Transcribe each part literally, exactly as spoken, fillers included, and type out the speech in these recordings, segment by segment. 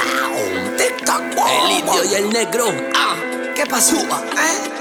El indio y el negro. Ah, ¿qué pasó? ¿Eh?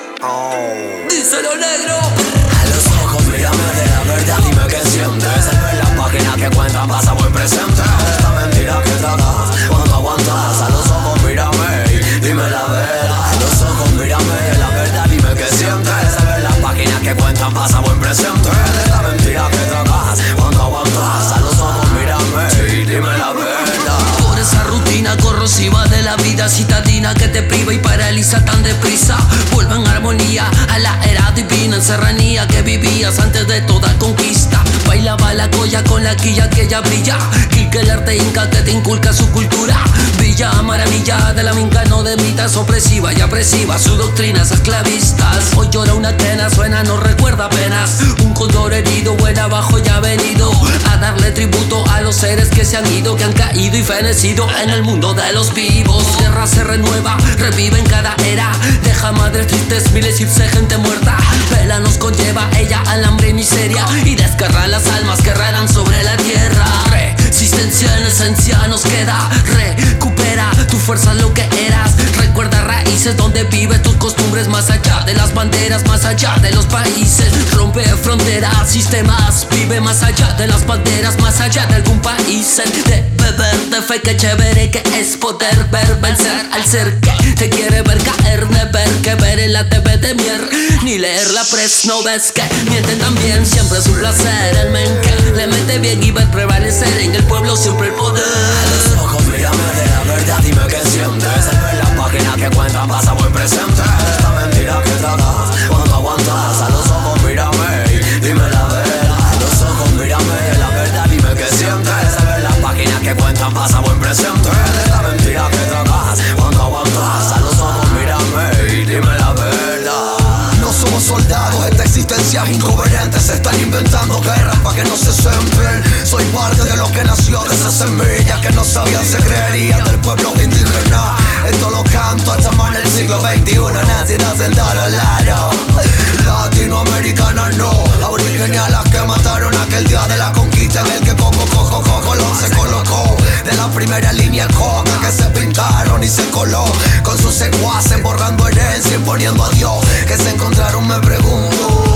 Oh. Díselo, negro. A los ojos mírame de la verdad, dime qué sientes. Al ver las páginas que cuentan pasado y presente. Esta mentira que tragas, cuando aguantas. A los ojos mírame y dime la verdad. A los ojos mírame de la verdad, dime qué sientes. Al ver las páginas que cuentan pasado y presente. Esta mentira que tragas, cuando aguantas. A los ojos mírame y dime la verdad. Por esa rutina corrosiva de la vida citadina que te priva y paraliza tan deprisa, vuelve en armonía a la era divina en serranía que vivías antes de toda conquista. Bailaba la colla con la quilla que ya brilla, Quil que el arte inca que te inculca su cultura. Villa maravilla de la minca, no de mitas, opresiva y apresiva su doctrinas esclavistas. Hoy llora una quena, suena, no recuerda apenas. Un cóndor herido, buen abajo ya ha venido a darle tributo a los seres que se han ido, que han caído y fenecido en el mundo de los vivos. Tierra se renueva, revive en cada era, deja madres tristes, miles irse, gente muerta. Vela nos conlleva ella al hambre y miseria y desgarra las almas que raran sobre la tierra. Resistencia en esencia nos queda, recupera tu fuerza lo que eras. Recuerda raíces donde vive tus costumbres, más allá de las banderas, más allá de los países. Rompe fronteras, sistemas, vive más allá de las banderas, más allá de algún país. De beber de fe, que chévere que es poder ver vencer al ser que te quiere ver caer, de ver que ver en la T V de mier, ni leer la press, no ves que mienten también. Siempre es un placer el men que le mete bien y ver prevalecer en el pueblo siempre el poder. A los ojos mírame de la verdad, dime qué sientes. Al ver las páginas que cuentan pasado y presente. Esta mentira que tragas, cuando aguantas. A los ojos mírame y dime la verdad. A los ojos mírame de la verdad, dime qué sientes. Al ver las páginas que cuentan pasado y presente. Esta mentira que tragas, cuando aguantas. A los ojos mírame y dime la verdad. No somos soldados, esta existencia es incoherente. Se están inventando guerras para que no se sembren. Soy parte de lo que nació de esa semilla que no sabían se creería del pueblo indígena. Esto lo canto hasta más en el siglo veintiuno, nacidas en Darolaro. Latinoamericana no, aborigenes a las que mataron aquel día de la conquista en el que Coco, Coco, Coco lo se colocó. De la primera línea coca que se pintaron y se coló con sus secuaces, borrando herencia, imponiendo a Dios. Que se encontraron, me pregunto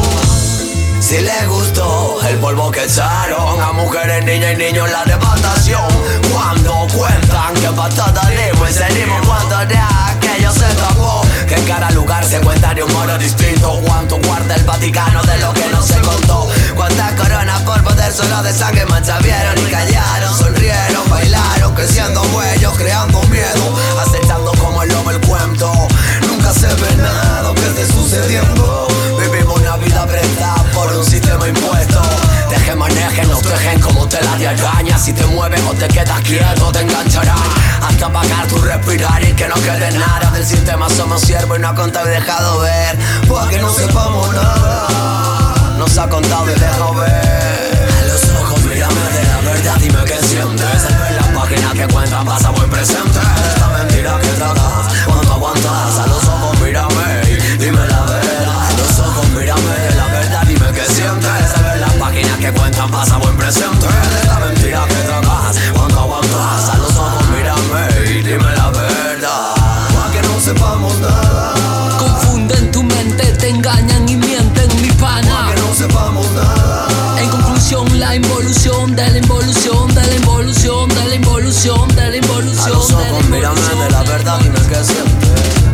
si les gustó el polvo que echaron a mujeres, niñas y niños en la devastación. Cuando cuentan que patata dimos y seguimos cuando de aquello se acabó. Que en cada lugar se cuenta de un modo distinto. Cuánto guarda el Vaticano de lo que no se contó. Cuántas coronas por poder solo de sangre mancha vieron y callaron, sonrieron, bailaron, creciendo huellos, creando miedo, acechando como el lobo el cuento. Nunca se ve nada que esté sucediendo. Vivimos una vida prestada por un sistema impuesto. Deje manejen, nos dejen como tela de araña. Si te mueves o te quedas quieto te engancharán hasta apagar tu respirar y que no quede nada del sistema. Somos siervos y no ha contado y dejado ver, porque no sepamos nada. Nos ha contado y dejado ver. A los ojos mírame de la verdad, dime qué sientes. Al ver las páginas que cuentan pasado y presente. Esta mentira que tragas, cuando aguantas. A los ojos mírame y dime la verdad. A los ojos mírame de la verdad, dime qué sientes. Al ver las páginas que cuentan pasado y presente. Esta mentira que tragas, cuando aguantas. A los ojos mírame y dime la verdad, para que no sepamos nada. Confunden tu mente, te engañan y mienten, mi pana. Para que no sepamos nada. En conclusión, la involución de la involución, de la involución, de la involución, de la involución. A los ojos mírame de la verdad, dime qué sientes.